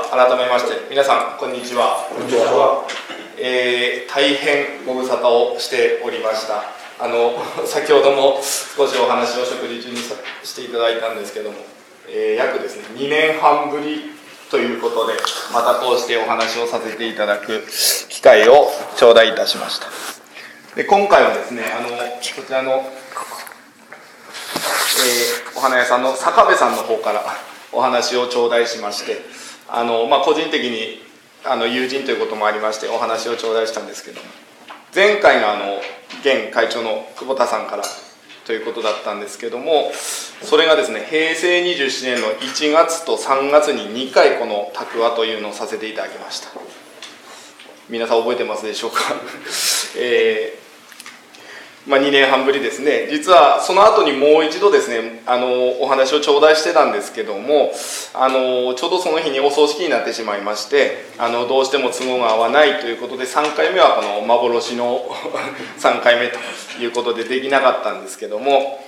改めまして皆さんこんにちは。大変ご無沙汰をしておりました。先ほども少しお話を食事中にしていただいたんですけども、約ですね2年半ぶりということで、またこうしてお話をさせていただく機会を頂戴いたしました。で今回はですねこちらの、お花屋さんの坂部さんの方からお話を頂戴しまして、個人的に友人ということもありましてお話を頂戴したんですけども、前回が現会長の久保田さんからということだったんですけども、それがですね平成27年の1月と3月に2回この宅話というのをさせていただきました。皆さん覚えてますでしょうか2年半ぶりですね。実はその後にもう一度ですねお話を頂戴してたんですけども、ちょうどその日にお葬式になってしまいまして、どうしても都合が合わないということで3回目はこの幻の3回目ということでできなかったんですけども、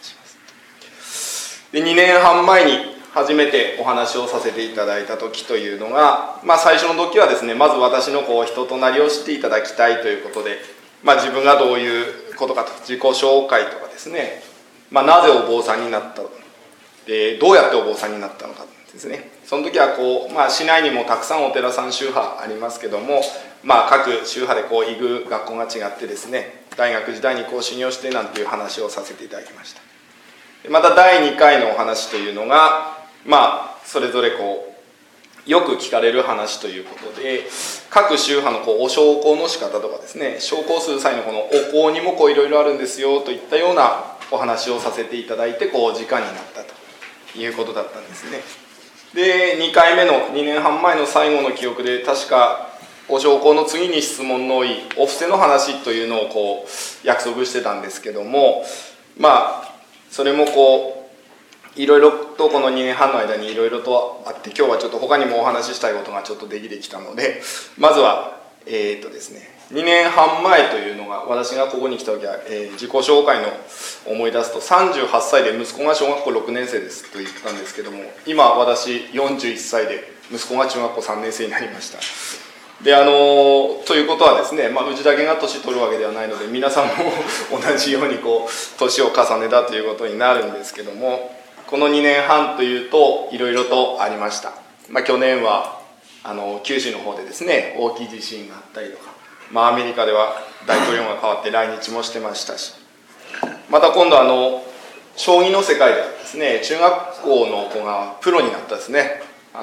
で2年半前に初めてお話をさせていただいた時というのが、最初の時はですねまず私の人となりを知っていただきたいということで、自分がどういうことかと自己紹介とかですね、なぜお坊さんになったのか、でどうやってお坊さんになったのかですね。その時は市内にもたくさんお寺さん宗派ありますけども、各宗派で行く学校が違ってですね、大学時代に修行してなんていう話をさせていただきました。また第2回のお話というのがそれぞれよく聞かれる話ということで、各宗派のお焼香の仕方とかですね、焼香する際のお香にもいろいろあるんですよといったようなお話をさせていただいて時間になったということだったんですね。で2回目の2年半前の最後の記憶で、確かお焼香の次に質問の多いお布施の話というのを約束してたんですけども、それもいろいろとこの2年半の間にいろいろとあって、今日はちょっと他にもお話ししたいことがちょっとできてきたので、まずはですね2年半前というのが、私がここに来た時は、自己紹介の思い出すと38歳で息子が小学校6年生ですと言ったんですけども、今私41歳で息子が中学校3年生になりました。でということはですね、うちだけが年取るわけではないので、皆さんも同じように年を重ねたということになるんですけども、この2年半というといろいろとありました。去年は九州の方でですね大きい地震があったりとか、アメリカでは大統領が変わって来日もしてましたし、また今度将棋の世界ではですね、中学校の子がプロになったですね、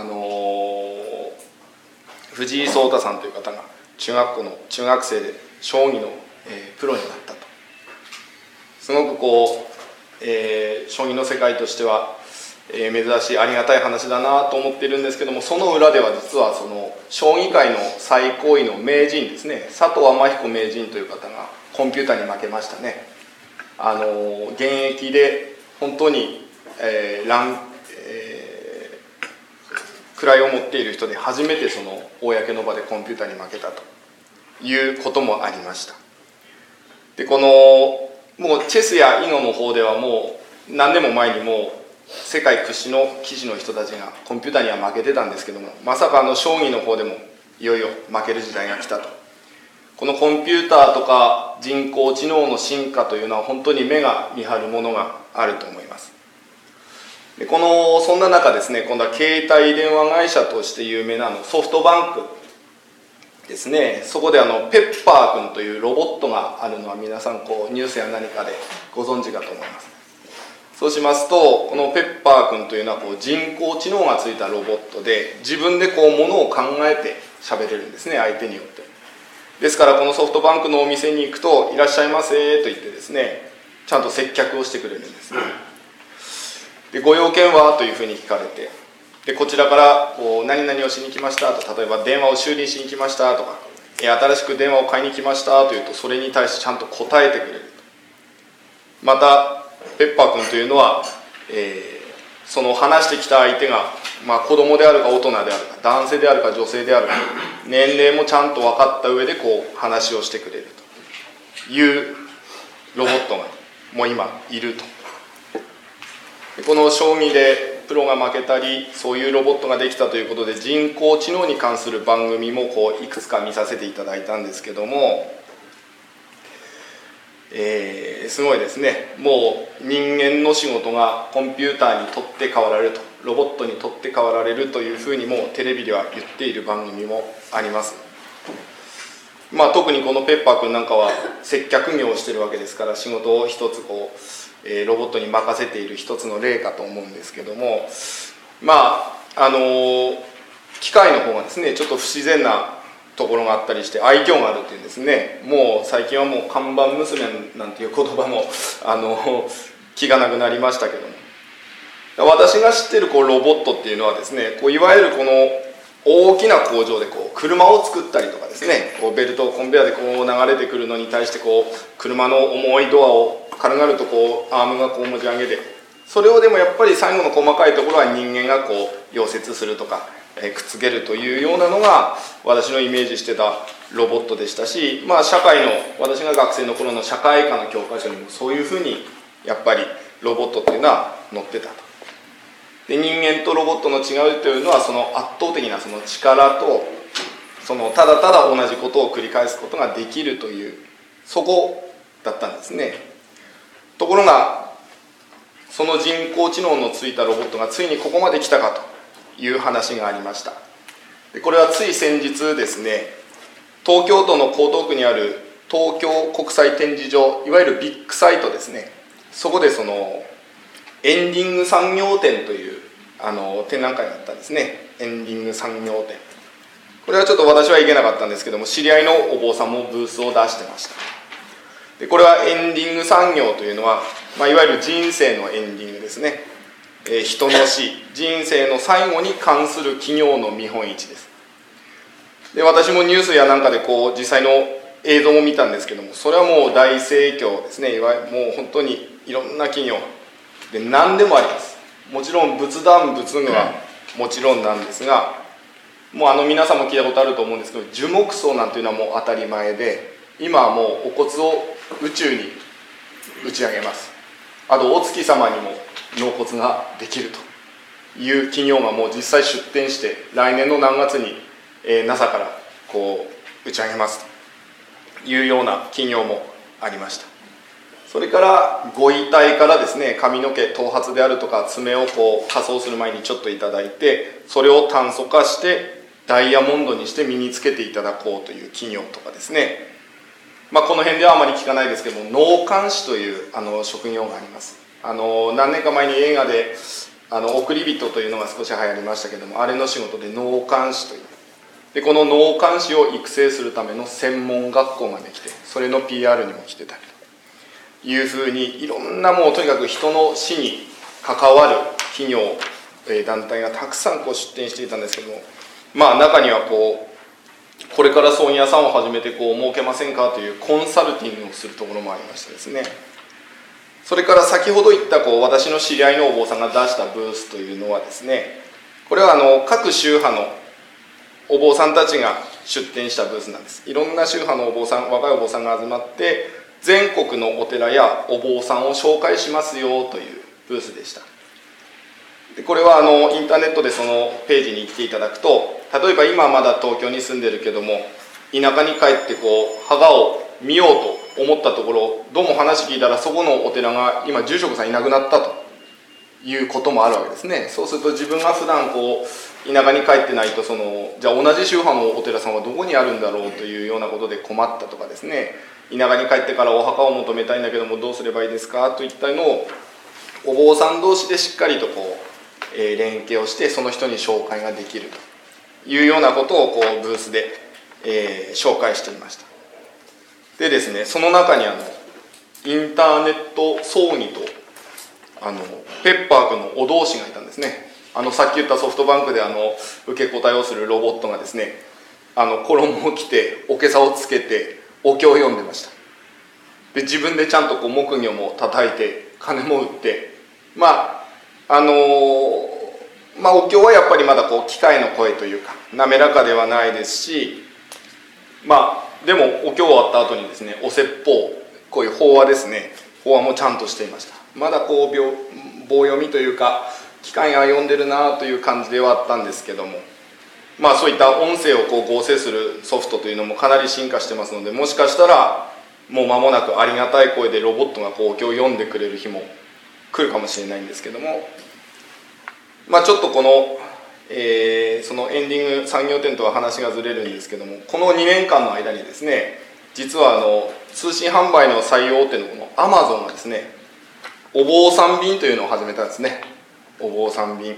藤井聡太さんという方が中学校の中学生で将棋の、プロになったと。すごく将棋の世界としては、珍しいありがたい話だなと思っているんですけども、その裏では実はその将棋界の最高位の名人ですね、佐藤天彦名人という方がコンピューターに負けましたね。現役で本当に、位を持っている人で初めてその公の場でコンピューターに負けたということもありました。でもうチェスや囲碁の方ではもう何年も前にもう世界屈指の棋士の人たちがコンピューターには負けてたんですけども、まさか将棋の方でもいよいよ負ける時代が来たと。このコンピューターとか人工知能の進化というのは本当に目が見張るものがあると思います。でそんな中ですね、今度は携帯電話会社として有名なソフトバンクですね、そこでペッパー君というロボットがあるのは皆さんニュースや何かでご存知かと思います。そうしますと、このペッパー君というのは人工知能がついたロボットで、自分でものを考えて喋れるんですね、相手によって。ですからこのソフトバンクのお店に行くと、いらっしゃいませと言ってですね、ちゃんと接客をしてくれるんですね。でご用件はというふうに聞かれて、でこちらから何々をしに来ましたと、例えば電話を修理しに来ましたとか、新しく電話を買いに来ましたというと、それに対してちゃんと答えてくれると。またペッパー君というのは、その話してきた相手が、子供であるか大人であるか、男性であるか女性であるか、年齢もちゃんと分かった上で話をしてくれるというロボットがもう今いると。この将棋でプロが負けたりそういうロボットができたということで人工知能に関する番組もいくつか見させていただいたんですけども、すごいですね。もう人間の仕事がコンピューターに取って代わられると、ロボットに取って代わられるというふうにもテレビでは言っている番組もあります。特にこのペッパーくんなんかは接客業をしてるわけですから、仕事を一つロボットに任せている一つの例かと思うんですけども、機械の方がですねちょっと不自然なところがあったりして愛嬌があるっていうんですね。もう最近はもう看板娘なんていう言葉も聞かなくなりましたけども、私が知ってるロボットっていうのはですねいわゆるこの大きな工場で車を作ったりとかですね、ベルトコンベヤーで流れてくるのに対して車の重いドアを軽々とアームが持ち上げて、それをでもやっぱり最後の細かいところは人間が溶接するとかくっつけるというようなのが私のイメージしてたロボットでしたし、社会の私が学生の頃の社会科の教科書にもそういうふうにやっぱりロボットっていうのは載ってたと。で人間とロボットの違いというのはその圧倒的なその力とただただ同じことを繰り返すことができるというそこだったんですね。ところがその人工知能のついたロボットがついにここまで来たかという話がありました。でこれはつい先日ですね、東京都の江東区にある東京国際展示場、いわゆるビッグサイトですね、そこでエンディング産業展という展覧会があったんですね。エンディング産業展、これはちょっと私は行けなかったんですけども、知り合いのお坊さんもブースを出してました。でこれはエンディング産業というのは、いわゆる人生のエンディングですね。人の死、人生の最後に関する企業の見本市です。で私もニュースやなんかで実際の映像も見たんですけども、それはもう大盛況ですね。いわゆるもう本当にいろんな企業で何でもあります。もちろん仏壇仏具はもちろんなんですが、もう皆さんも聞いたことあると思うんですけど、樹木葬なんていうのはもう当たり前で、今はもうお骨を宇宙に打ち上げます。あとお月様にも納骨ができるという企業がもう実際出展して、来年の何月に、NASA から打ち上げますというような企業もありました。それからご遺体からですね、髪の毛頭髪であるとか爪を仮装する前にちょっといただいて、それを炭素化してダイヤモンドにして身につけていただこうという企業とかですね、この辺ではあまり聞かないですけども、納棺師という職業があります。何年か前に映画で送り人というのが少し流行りましたけども、あれの仕事で納棺師という、でこの納棺師を育成するための専門学校ができて、それの PR にも来てたりというふうに、いろんなもうとにかく人の死に関わる企業、団体がたくさん出展していたんですけども、中にはこれから葬儀屋さんを始めて儲けませんかというコンサルティングをするところもありましてですね、それから先ほど言った私の知り合いのお坊さんが出したブースというのはですね、これは各宗派のお坊さんたちが出展したブースなんです。いろんな宗派のお坊さん、若いお坊さんが集まって全国のお寺やお坊さんを紹介しますよというブースでした。でこれはインターネットでそのページに行っていただくと、例えば今まだ東京に住んでるけども、田舎に帰って墓を見ようと思ったところ、どうも話聞いたらそこのお寺が今住職さんいなくなったということもあるわけですね。そうすると自分が普段田舎に帰ってないと、じゃあ同じ宗派のお寺さんはどこにあるんだろうというようなことで困ったとかですね、田舎に帰ってからお墓を求めたいんだけどもどうすればいいですかといったのをお坊さん同士でしっかりと連携をして、その人に紹介ができるというようなことをブースで、紹介していました。でですね、その中にインターネット葬儀とペッパー君のお同士がいたんですね。さっき言ったソフトバンクで受け答えをするロボットがですね、衣を着ておけさをつけてお経を読んでました。で自分でちゃんと木魚も叩いて鐘も打って、お経はやっぱりまだ機械の声というか滑らかではないですし、でもお経終わった後にですね、お説法、こういう法話ですね、法話もちゃんとしていました。まだ棒読みというか機械が読んでるなという感じではあったんですけども、まあそういった音声をこう合成するソフトというのもかなり進化してますので、もしかしたらもう間もなくありがたい声でロボットがこう今日読んでくれる日も来るかもしれないんですけども、まあちょっとこの、そのエンディング産業点とは話がずれるんですけども、この2年間の間にですね、実は通信販売の最大手のこのアマゾンがですね、お坊さん便というのを始めたんですね。お坊さん便、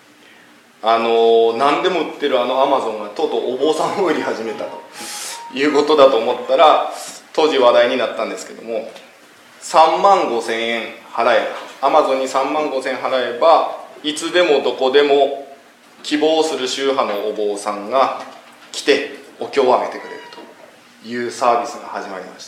何でも売ってるアマゾンがとうとうお坊さんを売り始めたということだと思ったら、当時話題になったんですけども、3万5千円払えば、アマゾンに3万5千円払えば、いつでもどこでも希望する宗派のお坊さんが来てお経をあげてくれるというサービスが始まりました。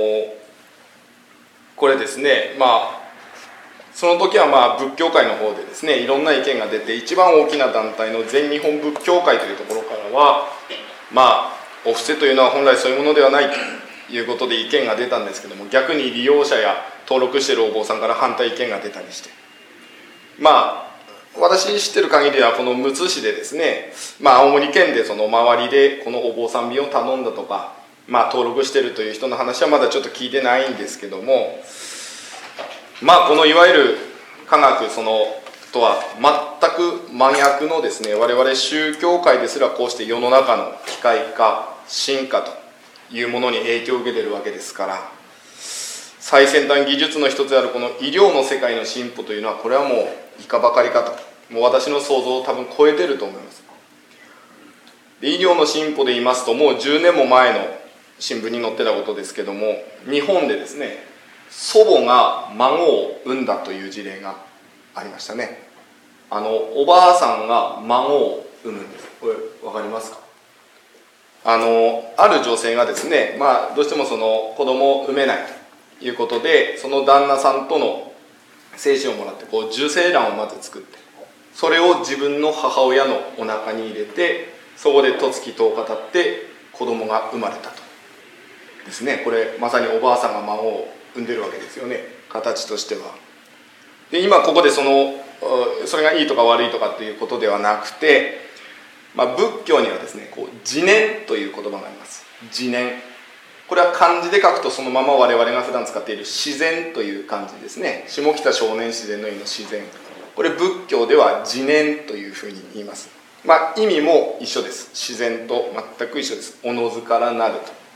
これですね、まあその時はまあ仏教界の方でですね、いろんな意見が出て、一番大きな団体の全日本仏教会というところからは、まあお布施というのは本来そういうものではないということで意見が出たんですけども、逆に利用者や登録しているお坊さんから反対意見が出たりして、まあ私知ってる限りはこのむつ市でですね、まあ青森県でその周りでこのお坊さん便を頼んだとか、まあ登録しているという人の話はまだちょっと聞いてないんですけども、まあこのいわゆる科学とは全く真逆のですね、我々宗教界ですらこうして世の中の機械化進化というものに影響を受けているわけですから、最先端技術の一つであるこの医療の世界の進歩というのは、これはもういかばかりかと、もう私の想像を多分超えてると思います。で、医療の進歩で言いますと、もう10年も前の新聞に載ってたことですけども、日本でですね、祖母が孫を産んだという事例がありましたね。おばあさんが孫を産むんです。これ分かりますか？ある女性がですね、まあどうしてもその子供を産めないということで、その旦那さんとの精子をもらってこう受精卵をまず作って、それを自分の母親のお腹に入れて、そこで十月10日経って子供が生まれたとですね。これまさにおばあさんが孫を産んでるわけですよね、形としては。で、今ここでそれがいいとか悪いとかっていうことではなくて、まあ、仏教にはですね、こう自然という言葉があります。自然、これは漢字で書くとそのまま我々が普段使っている自然という漢字ですね。下北少年自然の意の自然、これ仏教では自然というふうに言います。まあ意味も一緒です。自然と全く一緒です。おのずからなる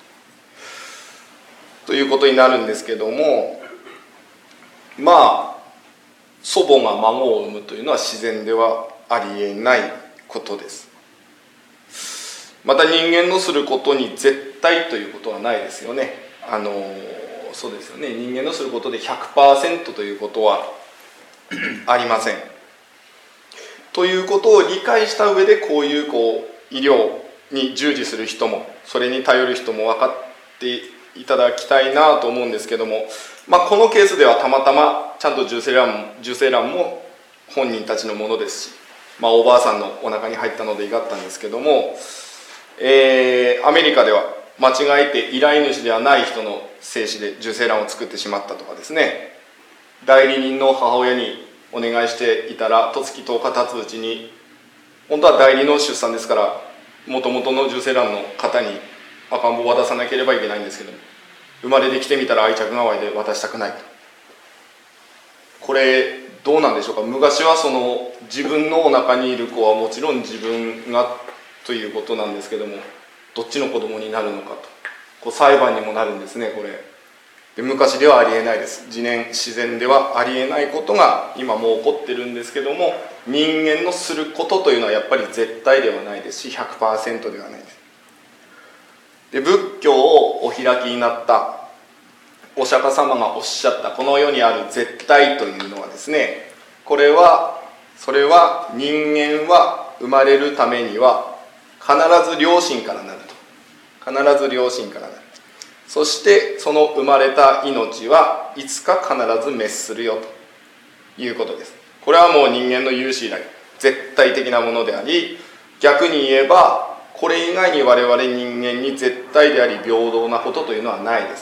ということになるんですけども、まあ祖母が孫を産むというのは自然ではありえないことです。また人間のすることに絶対ということはないですよね。そうですよね。人間のすることで 100% ということはありません。ということを理解した上で、こういう医療に従事する人も、それに頼る人も分かっていただきたいなと思うんですけども、まあ、このケースではたまたまちゃんと受精卵も本人たちのものですし、まあ、おばあさんのお腹に入ったのでよかったんですけども、アメリカでは間違えて依頼主ではない人の精子で受精卵を作ってしまったとかですね、代理人の母親にお願いしていたら十月10日経つうちに、本当は代理の出産ですからもともとの受精卵の方に赤ん坊を渡さなければいけないんですけども、生まれてきてみたら愛着代わりで渡したくないと。これどうなんでしょうか。昔は自分のお腹にいる子はもちろん自分がということなんですけども、どっちの子供になるのかと、裁判にもなるんですね。これで昔ではありえないです。自然ではありえないことが今もう起こってるんですけども、人間のすることというのはやっぱり絶対ではないですし 100% ではないです。で、仏教をお開きになったお釈迦様がおっしゃったこの世にある絶対というのはですね、それは人間は生まれるためには必ず両親からなると。必ず両親からなる。そしてその生まれた命はいつか必ず滅するよということです。これはもう人間の有史以来絶対的なものであり、逆に言えばこれ以外に我々人間に絶対であり平等なことというのはないです。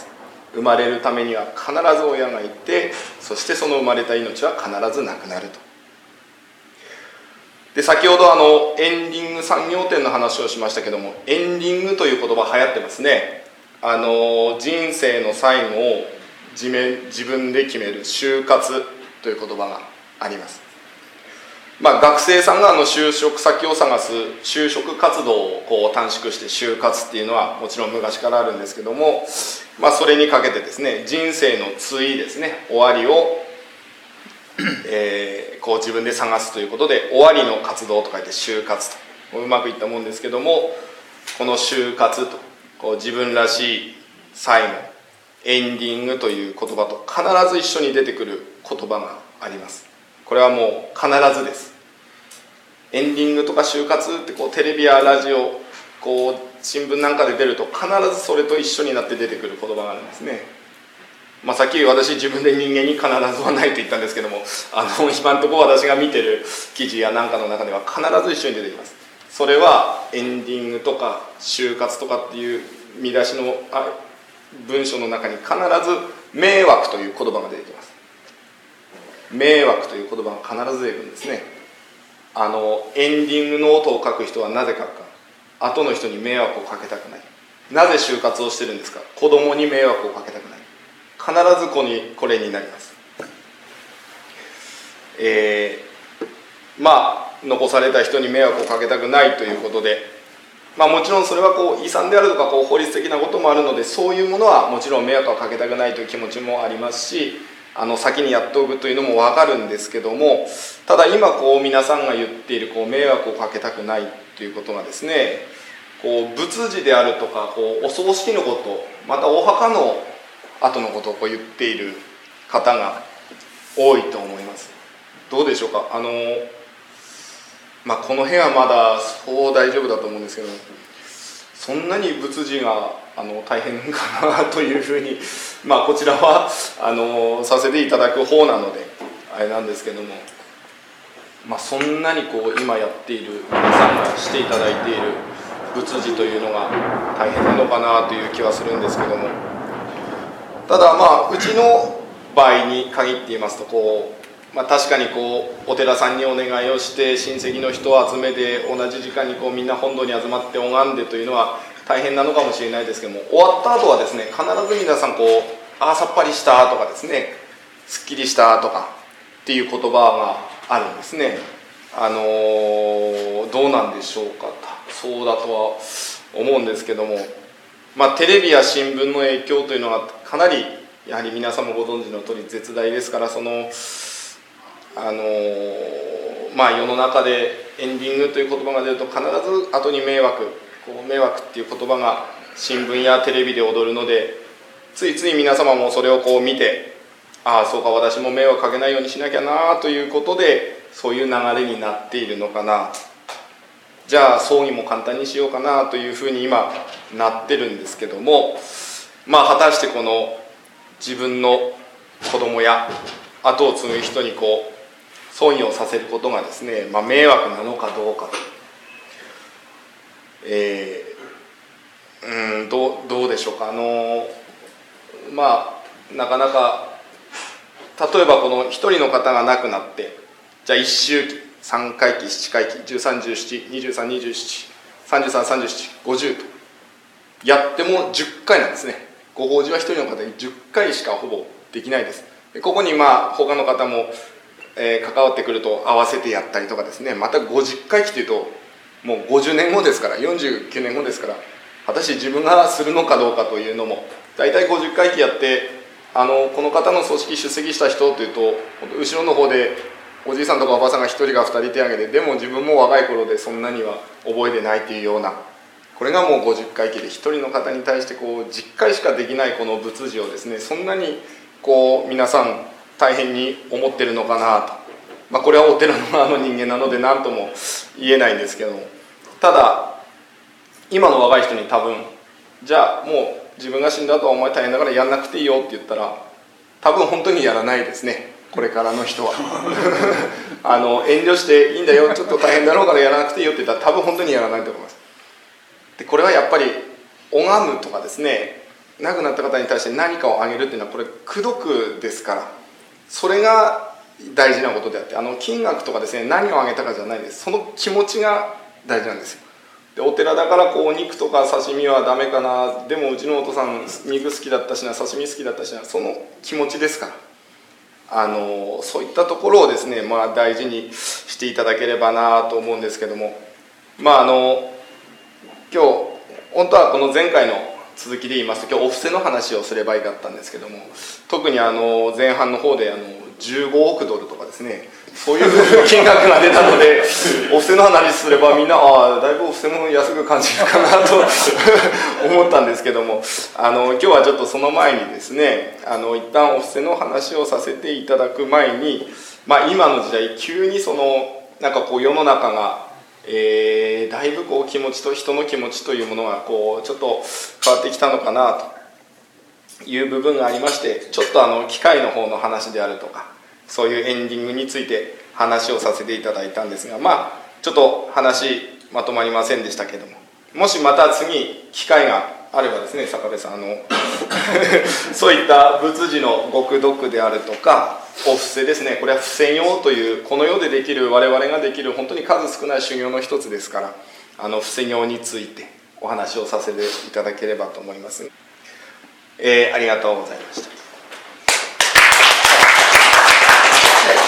生まれるためには必ず親がいて、そしてその生まれた命は必ずなくなると。で、先ほどエンディング産業点の話をしましたけども、エンディングという言葉流行ってますね。人生の最後を自分で決める就活という言葉があります。学生さんが就職先を探す就職活動を短縮して就活っていうのはもちろん昔からあるんですけども、それにかけてですね、人生の対ですね、終わりを、自分で探すということで、終わりの活動と書いて就活とうまくいったもんですけども、この就活と自分らしい最後、エンディングという言葉と必ず一緒に出てくる言葉があります。これはもう必ずです。エンディングとか就活ってテレビやラジオ、新聞なんかで出ると必ずそれと一緒になって出てくる言葉があるんですね。さっき私自分で人間に必ずはないと言ったんですけども、今のところ私が見てる記事やなんかの中では必ず一緒に出てきます。それはエンディングとか就活とかっていう見出しの文章の中に必ず迷惑という言葉が出てきます。迷惑という言葉が必ず出てくるんですね。エンディングの音を書く人はなぜ書くか。後の人に迷惑をかけたくない。なぜ就活をしてるんですか。子供に迷惑をかけたくない。必ずこれになります。残された人に迷惑をかけたくないということで、もちろんそれは遺産であるとか法律的なこともあるので、そういうものはもちろん迷惑をかけたくないという気持ちもありますし、先にやっておくというのも分かるんですけども、ただ今皆さんが言っている迷惑をかけたくないということがですね、仏事であるとかお葬式のこと、またお墓の後のことを言っている方が多いと思います。どうでしょうか。この辺はまだそう大丈夫だと思うんですけど、そんなに仏事が大変かなというふうに、こちらはさせていただく方なのであれなんですけども、そんなに今やっている皆さんがしていただいている仏事というのが大変なのかなという気はするんですけども、ただうちの場合に限って言いますと確かにお寺さんにお願いをして親戚の人を集めて同じ時間にみんな本堂に集まって拝んでというのは大変なのかもしれないですけども、終わった後はですね、必ず皆さんさっぱりしたとかですね、すっきりしたとかっていう言葉があるんですね。どうなんでしょうか。そうだとは思うんですけども、テレビや新聞の影響というのはかなりやはり皆さんもご存知の通り絶大ですから、世の中でエンディングという言葉が出ると必ず後に迷惑っていう言葉が新聞やテレビで踊るので、ついつい皆様もそれを見て、そうか、私も迷惑かけないようにしなきゃなということで、そういう流れになっているのかな、じゃあ葬儀も簡単にしようかなというふうに今なってるんですけども、果たして自分の子供や後を継ぐ人に葬儀をさせることがですね、迷惑なのかどうか、どうでしょうか。なかなか例えば一人の方が亡くなって、じゃあ1周期、3回忌、7回忌、13、17、23、27、33、37、50とやっても10回なんですね。ご法事は一人の方に10回しかほぼできないです。ここに他の方も、関わってくると合わせてやったりとかですね、また50回忌というともう50年後ですから、49年後ですから、果たして自分がするのかどうかというのも、大体50回忌やってこの方の葬式出席した人というと、後ろの方でおじいさんとかおばあさんが1人か2人手挙げて、でも自分も若い頃でそんなには覚えてないというような、これがもう50回忌で1人の方に対して10回しかできないこの仏事をですね、そんなに皆さん大変に思ってるのかなと、これはお寺の側の人間なので何とも言えないんですけども、ただ今の若い人に多分、じゃあもう自分が死んだ後はお前大変だからやんなくていいよって言ったら、多分本当にやらないですね、これからの人は遠慮していいんだよ、ちょっと大変だろうからやらなくていいよって言ったら多分本当にやらないと思います。でこれはやっぱり拝むとかですね、 亡くなった方に対して何かをあげるっていうのはこれ功徳ですから、それが大事なことであって、金額とかですね、何をあげたかじゃないです。その気持ちが大事なんですよ。でお寺だからお肉とか刺身はダメかな、でもうちのお父さん肉好きだったしな、刺身好きだったしな、その気持ちですから、そういったところをですね、大事にしていただければなと思うんですけども、今日本当はこの前回の続きで言いますと、今日お布施の話をすればよかったんですけども、特に前半の方で15億ドルとかですね、そういう金額が出たのでお布施の話すればみんなだいぶお布施も安く感じるかなと思ったんですけども、今日はちょっとその前にですね、一旦お布施の話をさせていただく前に、今の時代急になんか世の中がだいぶ気持ちと人の気持ちというものがちょっと変わってきたのかなという部分がありまして、ちょっと機械の方の話であるとか、そういうエンディングについて話をさせていただいたんですが、ちょっと話まとまりませんでしたけども、もしまた次機会があればですね、坂部さんそういった仏事のご功徳であるとかお布施ですね、これは布施業というこの世でできる、我々ができる本当に数少ない修行の一つですから、布施業についてお話をさせていただければと思います。ありがとうございました。